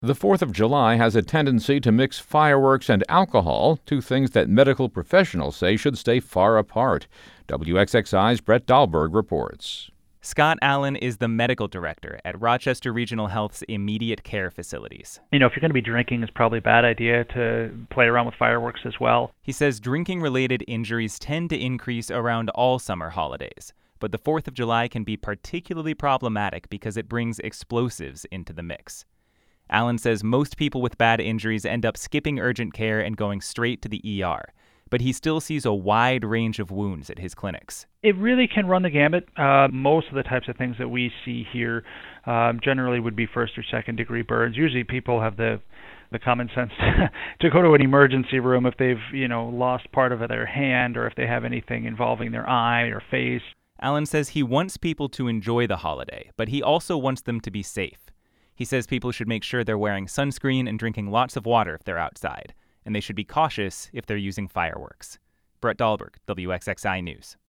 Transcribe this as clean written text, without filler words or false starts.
The 4th of July has a tendency to mix fireworks and alcohol, two things that medical professionals say should stay far apart. WXXI's Brett Dahlberg reports. Scott Allen is the medical director at Rochester Regional Health's immediate care facilities. If you're going to be drinking, it's probably a bad idea to play around with fireworks as well. He says drinking-related injuries tend to increase around all summer holidays, but the 4th of July can be particularly problematic because it brings explosives into the mix. Allen says most people with bad injuries end up skipping urgent care and going straight to the ER, but he still sees a wide range of wounds at his clinics. It really can run the gamut. Most of the types of things that we see here generally would be first or second degree burns. Usually people have the common sense to go to an emergency room if they've, lost part of their hand or if they have anything involving their eye or face. Allen says he wants people to enjoy the holiday, but he also wants them to be safe. He says people should make sure they're wearing sunscreen and drinking lots of water if they're outside, and they should be cautious if they're using fireworks. Brett Dahlberg, WXXI News.